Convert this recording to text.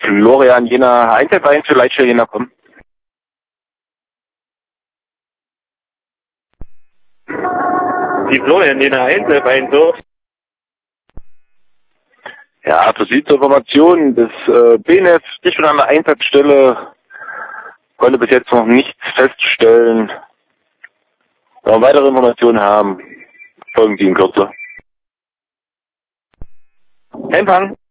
Florian Jena, Einzelverein für Leitstelle Jena kommen. Die Florian Jena Einzelverein so. Ja, für Sie zur Information, das BNF ist schon an der Einsatzstelle, konnte bis jetzt noch nichts feststellen. Wenn wir weitere Informationen haben, folgen Sie in Kürze. Empfang.